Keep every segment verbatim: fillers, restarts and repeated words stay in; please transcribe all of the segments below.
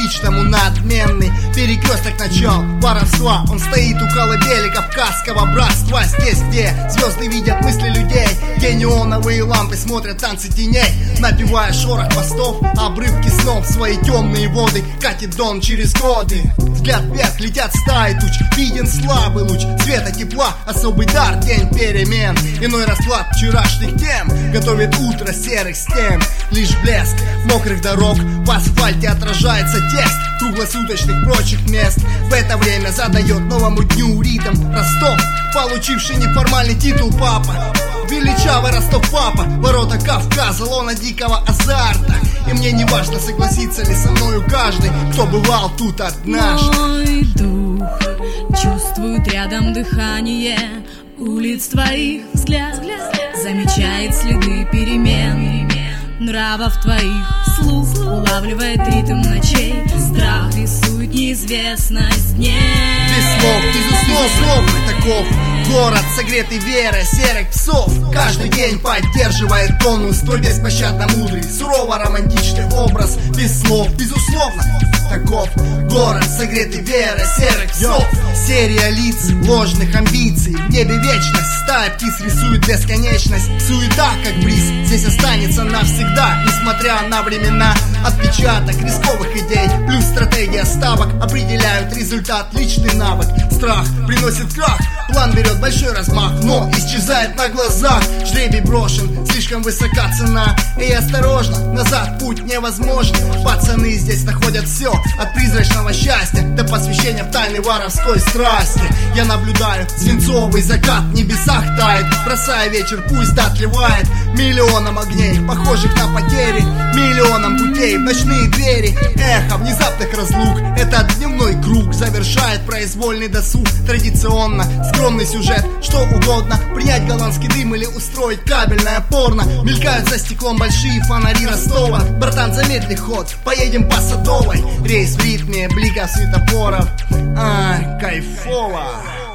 по-личному надменный. Перекресток начал воровства. Он стоит у колыбели кавказского братства. Здесь, где звезды видят мысли людей, где неоновые лампы смотрят танцы теней, напевая шорох постов, обрывки снов. Свои темные воды катит дон через годы. Взгляд вверх, летят стаи туч, виден слабый луч света, тепла, особый дар, день перемен. Иной расклад вчерашних тем готовит утро серых стен. Лишь блеск мокрых дорог, в асфальте отражается текст круглосуточных прочих мест. В это время задает новому дню ритм Ростов, получивший неформальный титул папа. Величавый Ростов папа, ворота Кавказа, лона дикого азарта. И мне не важно, согласится ли со мною каждый, кто бывал тут однажды. Мой дух чувствует рядом дыхание улиц твоих, взгляд замечает следы перемен нравов твоих, слух улавливает ритм ночей, страх рисует неизвестность дней. Без слов, безусловно, таков город, согретый верой серых псов. Каждый день поддерживает тонус твой беспощадно мудрый, сурово романтичный образ. Без слов, безусловно, таков город, согретый верой серых псов. Серия лиц, ложных амбиций, в небе вечность, стая птиц рисует бесконечность. Суета, как бриз, здесь останется навсегда, несмотря на времена. Отпечаток рисковых идей плюс стратегия ставок определяют результат, личный навык. Страх приносит крах, план берет большой размах, но исчезает на глазах. Жребий брошен, слишком высока цена. И осторожно, назад путь невозможен. Пацаны здесь находят все, от призрачного счастья до посвящения в тайны воровской страсти. Я наблюдаю свинцовый закат, в небесах тает, бросая вечер, пусть отливает миллионом огней, похожих на потери, миллионом путей в ночные двери. Эхо внезапных разлук, этот дневной круг завершает произвольный досуг. Традиционно скромный сюжет, что угодно, принять голландский дым или устроить кабельное порно. Мелькают за стеклом большие фонари Ростова. Братан, замедли ход, поедем по Садовой. Рейс в ритме бликов светофоров. А, кайфово.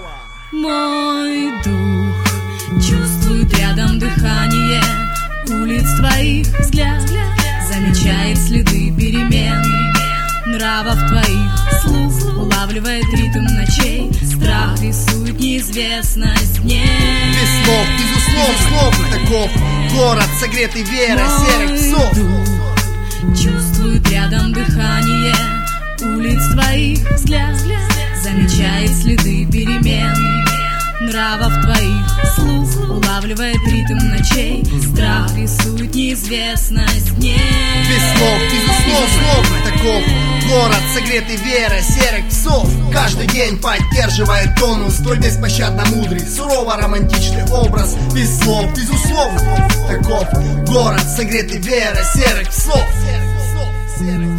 Мой дух чувствует рядом дыхание улиц твоих, взгляд замечает следы перемен нравов твоих, слух улавливает ритм ночей, страх рисует неизвестность дней. Без слов, безусловно, таков город, согретый верой серых псов. Дух чувствует рядом дыхание улиц твоих, взгляд замечает следы перемен нравов твоих, слух улавливает ритм ночей, страх рисует неизвестность дней. Без слов, безусловно, таков город, согретый верой серых псов. Каждый день поддерживает тонус твой беспощадно мудрый, сурово романтичный образ. Без слов, безусловно, таков город, согретый верой серых псов.